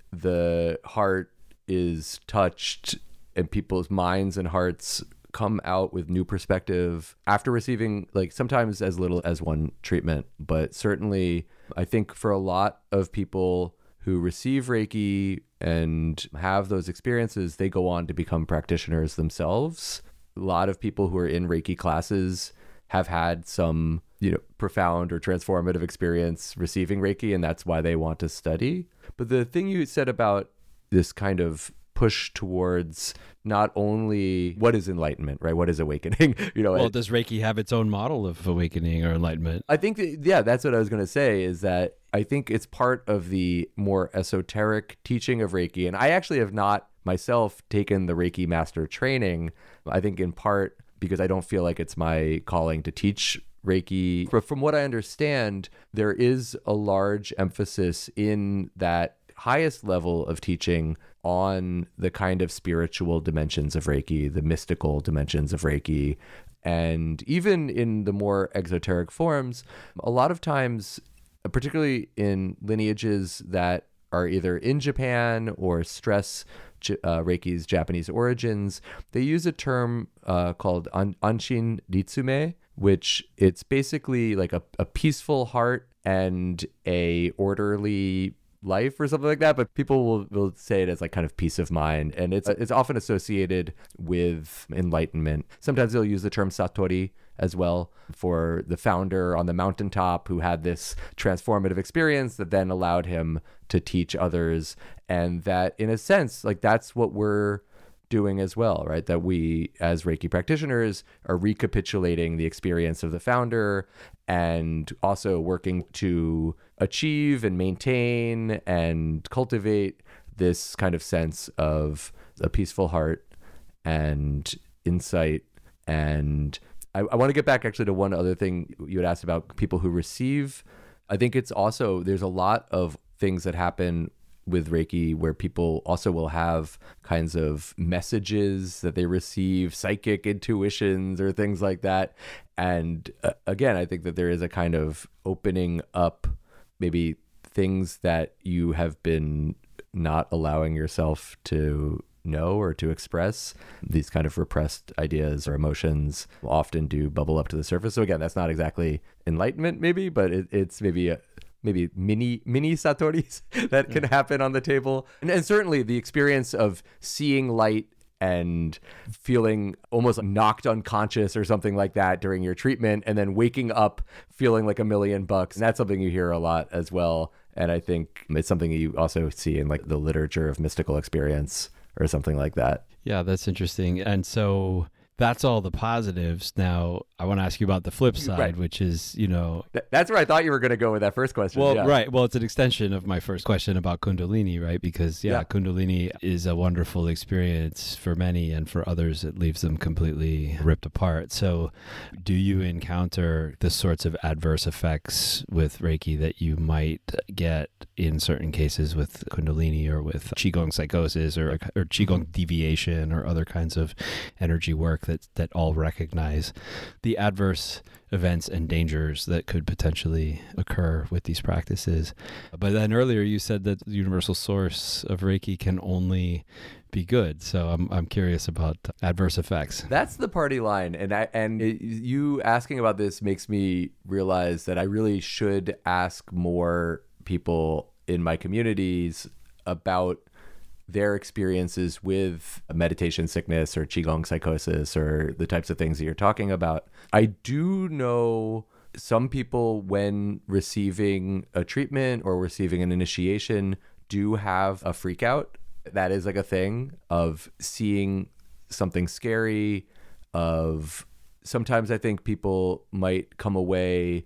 S7: the heart is touched and people's minds and hearts come out with new perspective after receiving, like, sometimes as little as one treatment. But certainly I think for a lot of people who receive Reiki and have those experiences, they go on to become practitioners themselves. A lot of people who are in Reiki classes have had some, profound or transformative experience receiving Reiki, and that's why they want to study. But the thing you said about this kind of push towards not only what is enlightenment, right? What is awakening?
S6: Well, does Reiki have its own model of awakening or enlightenment?
S7: I think that's what I was going to say, is that I think it's part of the more esoteric teaching of Reiki. And I actually have not myself taken the Reiki master training. I think in part because I don't feel like it's my calling to teach Reiki. But from what I understand, there is a large emphasis in that highest level of teaching on the kind of spiritual dimensions of Reiki, the mystical dimensions of Reiki. And even in the more exoteric forms, a lot of times, particularly in lineages that are either in Japan or stress Reiki's Japanese origins, they use a term called Anshin Ritsume, which it's basically like a peaceful heart and a orderly life or something like that, but people will say it as like kind of peace of mind, and it's often associated with enlightenment. Sometimes they'll use the term Satori as well for the founder on the mountaintop who had this transformative experience that then allowed him to teach others, and that in a sense, like that's what we're doing as well, right? That we as Reiki practitioners are recapitulating the experience of the founder and also working to achieve and maintain and cultivate this kind of sense of a peaceful heart and insight. And I want to get back actually to one other thing you had asked about people who receive. I think it's also, there's a lot of things that happen with Reiki where people also will have kinds of messages that they receive, psychic intuitions or things like that. And again, I think that there is a kind of opening up maybe things that you have been not allowing yourself to know or to express. These kind of repressed ideas or emotions often do bubble up to the surface. So again, that's not exactly enlightenment maybe, but it's maybe mini satoris that can happen on the table. And certainly the experience of seeing light and feeling almost knocked unconscious or something like that during your treatment, and then waking up feeling like $1,000,000. And that's something you hear a lot as well. And I think it's something you also see in like the literature of mystical experience or something like that.
S6: Yeah, that's interesting. And so that's all the positives. Now, I want to ask you about the flip side, right, which is,
S7: That's where I thought you were going to go with that first question.
S6: Well,
S7: yeah.
S6: Right. Well, it's an extension of my first question about Kundalini, right? Because, Kundalini is a wonderful experience for many, and for others, it leaves them completely ripped apart. So do you encounter the sorts of adverse effects with Reiki that you might get in certain cases with Kundalini or with Qigong psychosis or Qigong deviation or other kinds of energy work that all recognize the adverse events and dangers that could potentially occur with these practices? But then earlier you said that the universal source of Reiki can only be good. So I'm curious about adverse effects.
S7: That's the party line. And you asking about this makes me realize that I really should ask more people in my communities about their experiences with meditation sickness or Qigong psychosis or the types of things that you're talking about. I do know some people, when receiving a treatment or receiving an initiation, do have a freak out. That is like a thing of seeing something scary, of sometimes I think people might come away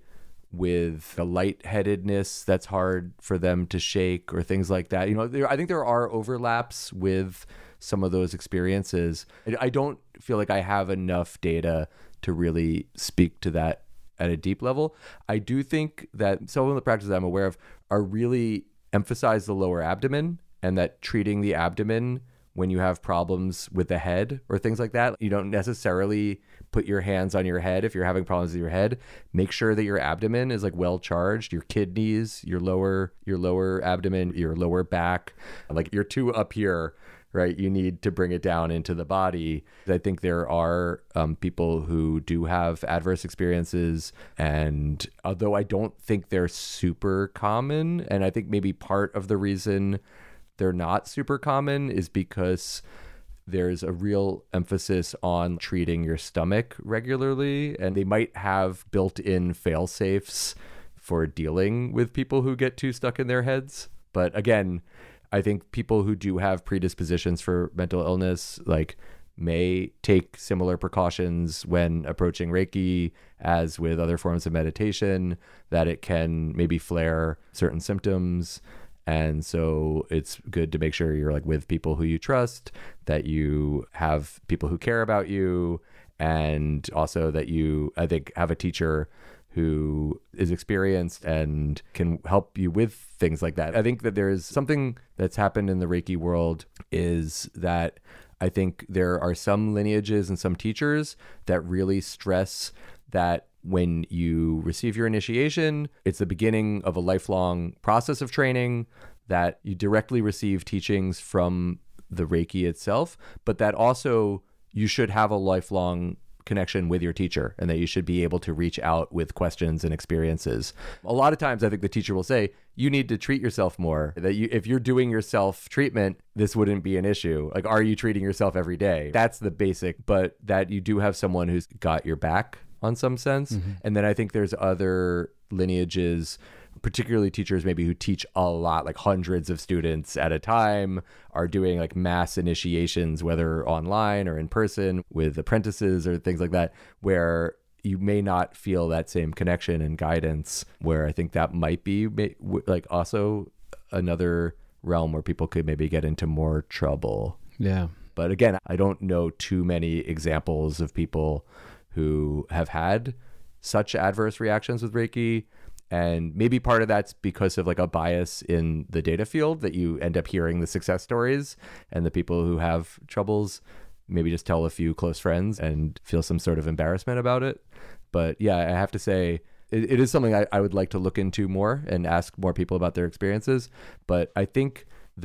S7: with a lightheadedness that's hard for them to shake or things like that. I think there are overlaps with some of those experiences. I don't feel like I have enough data to really speak to that at a deep level. I do think that some of the practices I'm aware of are really emphasize the lower abdomen, and that treating the abdomen when you have problems with the head or things like that, you don't necessarily put your hands on your head if you're having problems with your head. Make sure that your abdomen is like well charged, your kidneys, your lower abdomen, your lower back, like you're too up here, right? You need to bring it down into the body. I think there are people who do have adverse experiences, and although I don't think they're super common, and I think maybe part of the reason they're not super common is because there's a real emphasis on treating your stomach regularly, and they might have built-in fail-safes for dealing with people who get too stuck in their heads. But again, I think people who do have predispositions for mental illness, like, may take similar precautions when approaching Reiki as with other forms of meditation, that it can maybe flare certain symptoms. And so it's good to make sure you're like with people who you trust, that you have people who care about you, and also that you, I think, have a teacher who is experienced and can help you with things like that. I think that there is something that's happened in the Reiki world is that I think there are some lineages and some teachers that really stress that when you receive your initiation, it's the beginning of a lifelong process of training, that you directly receive teachings from the Reiki itself, but that also you should have a lifelong connection with your teacher, and that you should be able to reach out with questions and experiences. A lot of times I think the teacher will say, you need to treat yourself more, that if you're doing your self treatment, this wouldn't be an issue. Like, are you treating yourself every day? That's the basic, but that you do have someone who's got your back on some sense. And then I think there's other lineages, particularly teachers maybe who teach a lot, like hundreds of students at a time, are doing like mass initiations, whether online or in person with apprentices or things like that, where you may not feel that same connection and guidance, where I think that might be like also another realm where people could maybe get into more trouble.
S6: Yeah.
S7: But again, I don't know too many examples of people who have had such adverse reactions with Reiki. And maybe part of that's because of like a bias in the data field, that you end up hearing the success stories, and the people who have troubles maybe just tell a few close friends and feel some sort of embarrassment about it. But yeah, I have to say, it is something I would like to look into more and ask more people about their experiences. But I think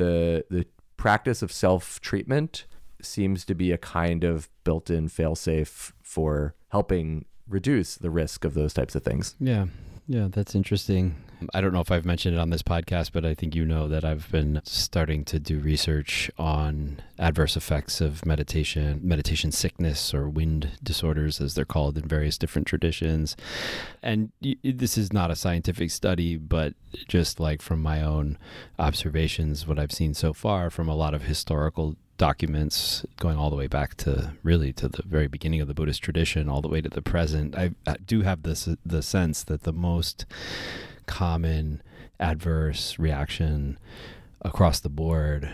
S7: the practice of self-treatment seems to be a kind of built-in fail-safe for helping reduce the risk of those types of things.
S6: Yeah. Yeah, that's interesting. I don't know if I've mentioned it on this podcast, but I think you know that I've been starting to do research on adverse effects of meditation sickness, or wind disorders, as they're called in various different traditions. And this is not a scientific study, but just like from my own observations, what I've seen so far from a lot of historical documents going all the way back to really to the very beginning of the Buddhist tradition, all the way to the present, I do have the sense that the most common adverse reaction across the board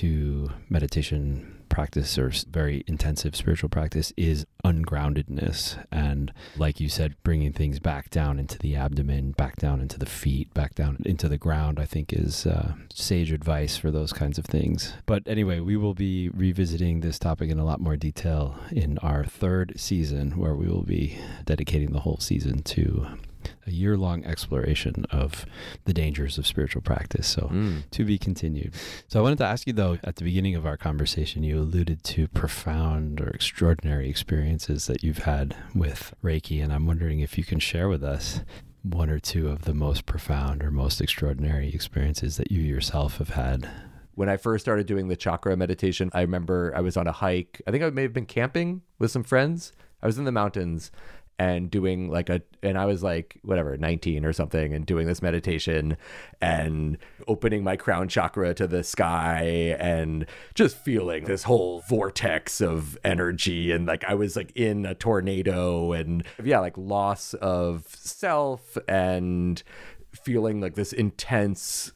S6: to meditation practice or very intensive spiritual practice is ungroundedness. And like you said, bringing things back down into the abdomen, back down into the feet, back down into the ground, I think is sage advice for those kinds of things. But anyway, we will be revisiting this topic in a lot more detail in our third season, where we will be dedicating the whole season to a year-long exploration of the dangers of spiritual practice. So to be continued. So I wanted to ask you, though, at the beginning of our conversation, you alluded to profound or extraordinary experiences that you've had with Reiki. And I'm wondering if you can share with us one or two of the most profound or most extraordinary experiences that you yourself have had.
S7: When I first started doing the chakra meditation, I remember I was on a hike. I think I may have been camping with some friends. I was in the mountains and doing and I was like, whatever, 19 or something, and doing this meditation and opening my crown chakra to the sky and just feeling this whole vortex of energy. And like, I was like in a tornado, and yeah, like loss of self, and feeling like this intense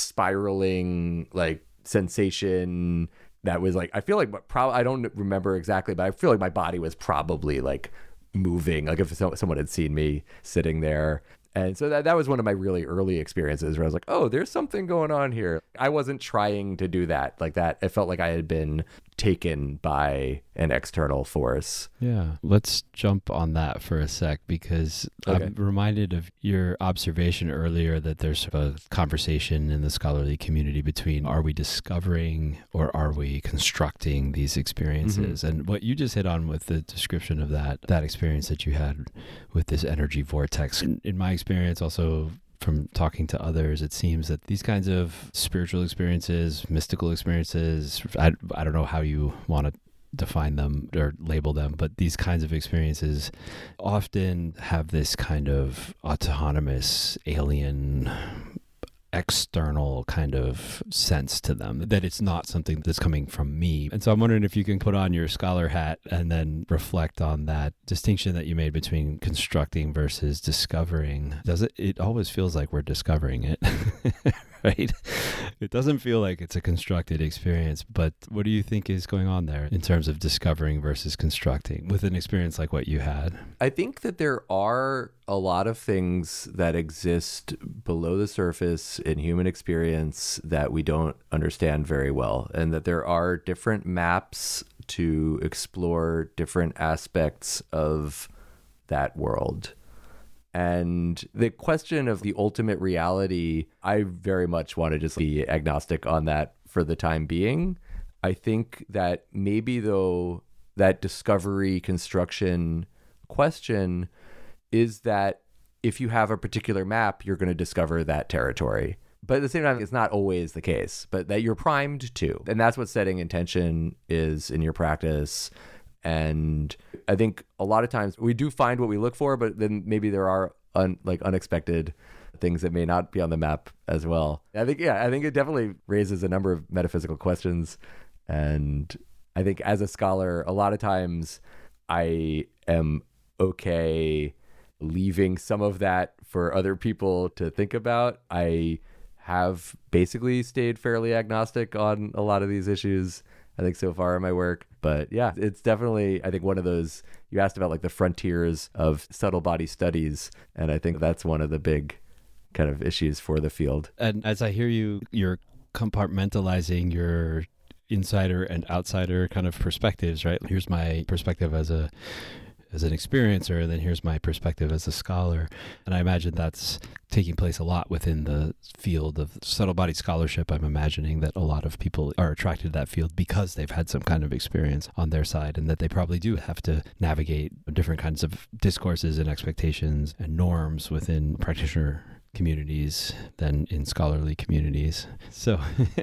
S7: spiraling like sensation that was like, I feel like I don't remember exactly, but I feel like my body was probably like moving, like if someone had seen me sitting there. And so that was one of my really early experiences where I was like, oh, there's something going on here. I wasn't trying to do that like that. It felt like I had been taken by an external force.
S6: Yeah. Let's jump on that for a sec, because okay. I'm reminded of your observation earlier that there's a conversation in the scholarly community between, are we discovering or are we constructing these experiences? Mm-hmm. And what you just hit on with the description of that experience that you had with this energy vortex. In my experience, also from talking to others, it seems that these kinds of spiritual experiences, mystical experiences, I don't know how you want to define them or label them, but these kinds of experiences often have this kind of autonomous alien external kind of sense to them, that it's not something that's coming from me. And so I'm wondering if you can put on your scholar hat and then reflect on that distinction that you made between constructing versus discovering. It always feels like we're discovering it, right? It doesn't feel like it's a constructed experience, but what do you think is going on there in terms of discovering versus constructing with an experience like what you had?
S7: I think that there are a lot of things that exist below the surface in human experience that we don't understand very well, and that there are different maps to explore different aspects of that world. And the question of the ultimate reality, I very much want to just be agnostic on that for the time being. I think that maybe, though, that discovery construction question is that if you have a particular map, you're going to discover that territory. But at the same time, it's not always the case, but that you're primed to. And that's what setting intention is in your practice. And I think a lot of times we do find what we look for, but then maybe there are unexpected things that may not be on the map as well. I think it definitely raises a number of metaphysical questions. And I think as a scholar, a lot of times I am okay leaving some of that for other people to think about. I have basically stayed fairly agnostic on a lot of these issues, I think, so far in my work. But yeah, it's definitely, I think, one of those, you asked about like the frontiers of subtle body studies. And I think that's one of the big kind of issues for the field. And
S6: as I hear you, you're compartmentalizing your insider and outsider kind of perspectives, right? Here's my perspective as an experiencer, and then here's my perspective as a scholar. And I imagine that's taking place a lot within the field of subtle body scholarship. I'm imagining that a lot of people are attracted to that field because they've had some kind of experience on their side, and that they probably do have to navigate different kinds of discourses and expectations and norms within practitioner communities than in scholarly communities. So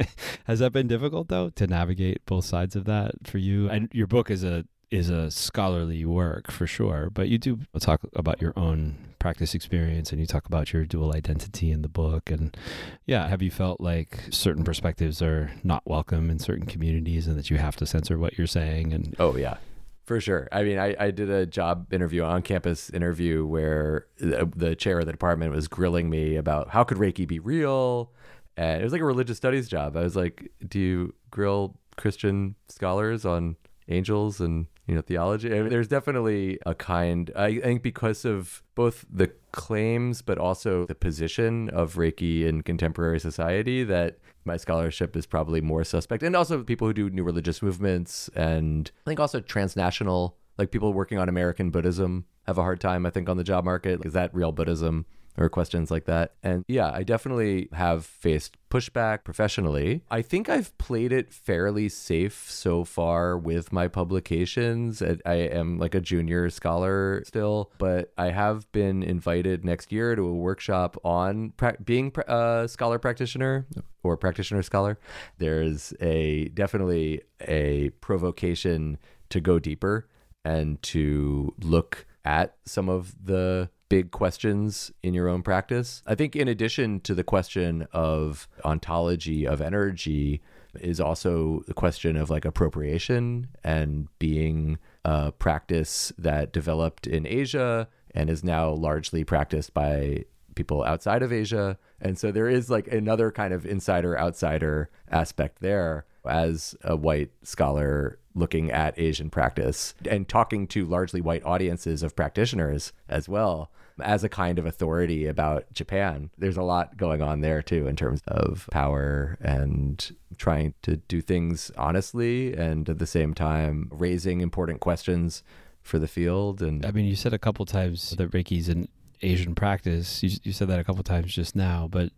S6: has that been difficult, though, to navigate both sides of that for you? And your book is a scholarly work for sure, but you do talk about your own practice experience, and you talk about your dual identity in the book. And yeah, have you felt like certain perspectives are not welcome in certain communities and that you have to censor what you're saying? And
S7: oh yeah, for sure. I mean, I did a job interview, on campus interview, where the chair of the department was grilling me about how could Reiki be real? And it was like a religious studies job. I was like, do you grill Christian scholars on angels and theology? I mean, there's definitely a kind, I think, because of both the claims but also the position of Reiki in contemporary society, that my scholarship is probably more suspect. And also people who do new religious movements, and I think also transnational, like people working on American Buddhism have a hard time, I think, on the job market. Is that real Buddhism? Or questions like that. And yeah, I definitely have faced pushback professionally. I think I've played it fairly safe so far with my publications. I am like a junior scholar still, but I have been invited next year to a workshop on being a scholar practitioner or practitioner scholar. There's definitely a provocation to go deeper and to look at some of the big questions in your own practice. I think in addition to the question of ontology of energy is also the question of like appropriation and being a practice that developed in Asia and is now largely practiced by people outside of Asia. And so there is like another kind of insider-outsider aspect there as a white scholar looking at Asian practice and talking to largely white audiences of practitioners as well, as a kind of authority about Japan. There's a lot going on there too in terms of power and trying to do things honestly and at the same time raising important questions for the field. And
S6: I mean, you said a couple times that Reiki's an Asian practice. You said that a couple times just now, but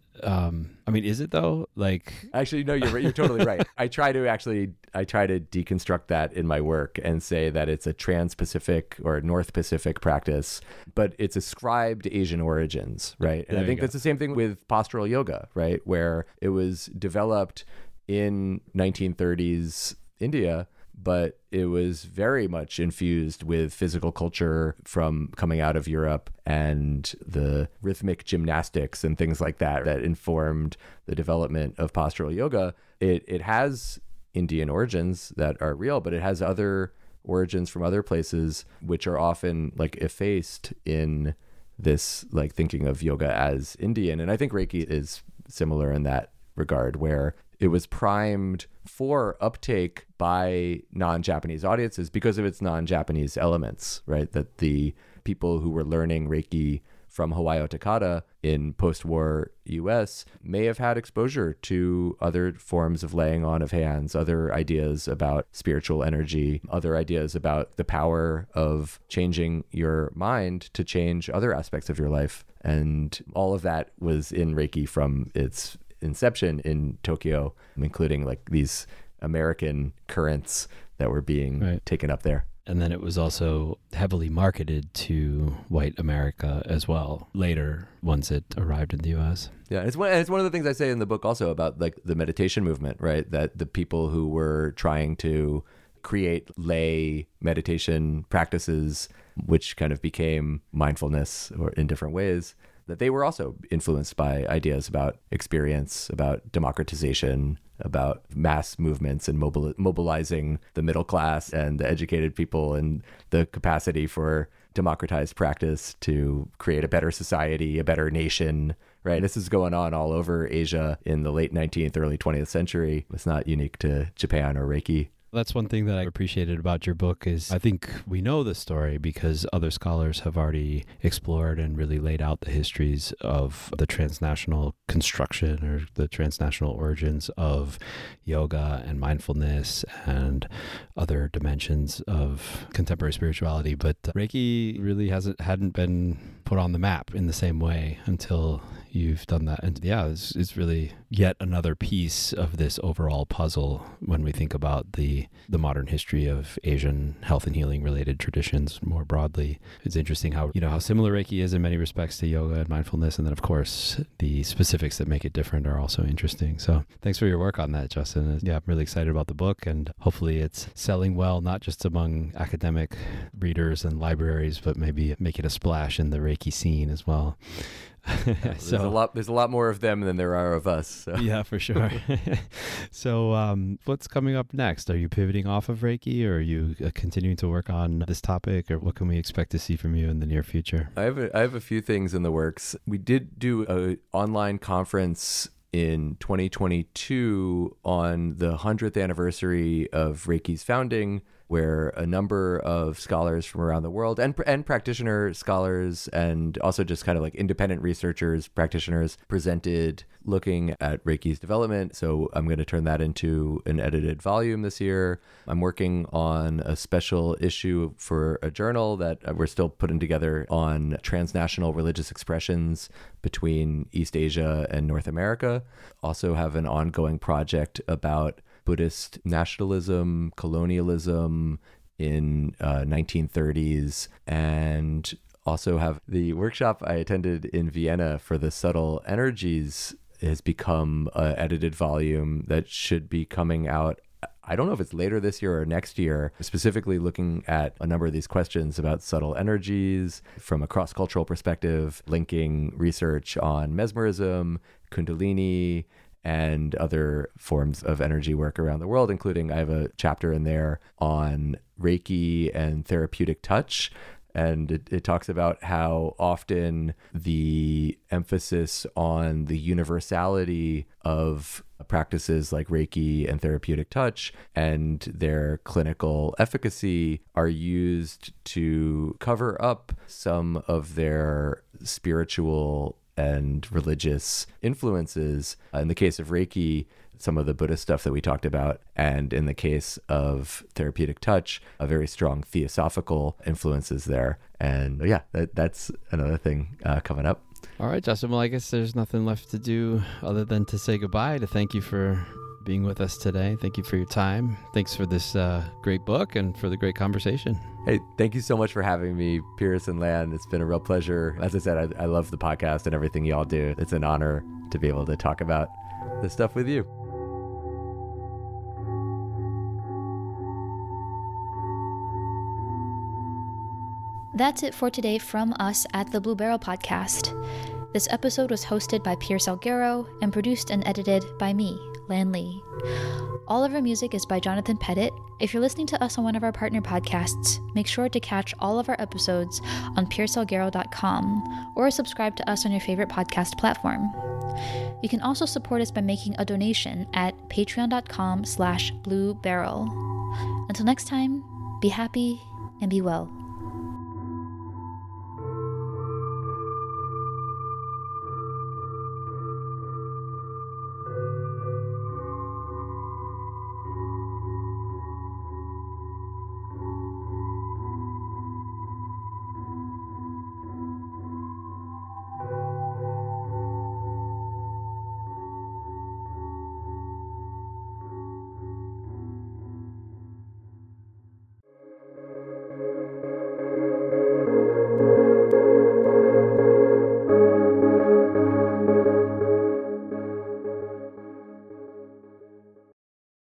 S6: I mean, is it though? Like,
S7: actually, no, you're right. You're totally right. I try to deconstruct that in my work and say that it's a trans-Pacific or North Pacific practice, but it's ascribed to Asian origins, right? And I think that's the same thing with postural yoga, right? Where it was developed in 1930s India, but it was very much infused with physical culture from coming out of Europe and the rhythmic gymnastics and things like that that informed the development of postural yoga. It has Indian origins that are real, but it has other origins from other places, which are often like effaced in this like thinking of yoga as Indian. And I think Reiki is similar in that regard, where it was primed for uptake by non-Japanese audiences because of its non-Japanese elements, right? That the people who were learning Reiki from Hawayo Takada in post-war US may have had exposure to other forms of laying on of hands, other ideas about spiritual energy, other ideas about the power of changing your mind to change other aspects of your life. And all of that was in Reiki from its inception in Tokyo, including like these American currents that were being taken up there.
S6: And then it was also heavily marketed to white America as well later, once it arrived in the US.
S7: Yeah, it's one of the things I say in the book also about like the meditation movement, right? That the people who were trying to create lay meditation practices, which kind of became mindfulness or in different ways, that they were also influenced by ideas about experience, about democratization, about mass movements and mobilizing the middle class and the educated people and the capacity for democratized practice to create a better society, a better nation, right? This is going on all over Asia in the late 19th, early 20th century. It's not unique to Japan or Reiki.
S6: That's one thing that I appreciated about your book is I think we know the story because other scholars have already explored and really laid out the histories of the transnational construction or the transnational origins of yoga and mindfulness and other dimensions of contemporary spirituality. But Reiki really hadn't been put on the map in the same way until you've done that. And yeah, it's really yet another piece of this overall puzzle when we think about the modern history of Asian health and healing related traditions more broadly. It's interesting how similar Reiki is in many respects to yoga and mindfulness. And then of course, the specifics that make it different are also interesting. So thanks for your work on that, Justin. Yeah, I'm really excited about the book and hopefully it's selling well, not just among academic readers and libraries, but maybe make it a splash in the Reiki scene as well.
S7: There's a lot more of them than there are of us. So.
S6: Yeah, for sure. So what's coming up next? Are you pivoting off of Reiki or are you continuing to work on this topic, or what can we expect to see from you in the near future?
S7: I have a few things in the works. We did do an online conference in 2022 on the 100th anniversary of Reiki's founding, where a number of scholars from around the world and practitioner scholars and also just kind of like independent researchers, practitioners presented looking at Reiki's development. So I'm going to turn that into an edited volume this year. I'm working on a special issue for a journal that we're still putting together on transnational religious expressions between East Asia and North America. Also have an ongoing project about Buddhist nationalism, colonialism in 1930s, and also have the workshop I attended in Vienna for the subtle energies has become an edited volume that should be coming out. I don't know if it's later this year or next year, specifically looking at a number of these questions about subtle energies from a cross-cultural perspective, linking research on mesmerism, Kundalini, and other forms of energy work around the world, including I have a chapter in there on Reiki and therapeutic touch. And it talks about how often the emphasis on the universality of practices like Reiki and therapeutic touch and their clinical efficacy are used to cover up some of their spiritual and religious influences. In the case of Reiki, some of the Buddhist stuff that we talked about, and in the case of therapeutic touch, a very strong theosophical influences there. And yeah, that's another thing coming up.
S6: All right, Justin. Well, I guess there's nothing left to do other than to say goodbye, to thank you for being with us today. Thank you for your time. Thanks for this great book and for the great conversation.
S7: Hey, thank you so much for having me, Pierce and Lan. It's been a real pleasure. As I said, I love the podcast and everything y'all do. It's an honor to be able to talk about this stuff with you.
S5: That's it for today from us at the Blue Barrel Podcast. This episode was hosted by Pierce Salguero and produced and edited by me, Lan Lee. All of our music is by Jonathan Pettit. If you're listening to us on one of our partner podcasts, make sure to catch all of our episodes on piercesalguero.com or subscribe to us on your favorite podcast platform. You can also support us by making a donation at patreon.com/bluebarrel. Until next time, be happy and be well.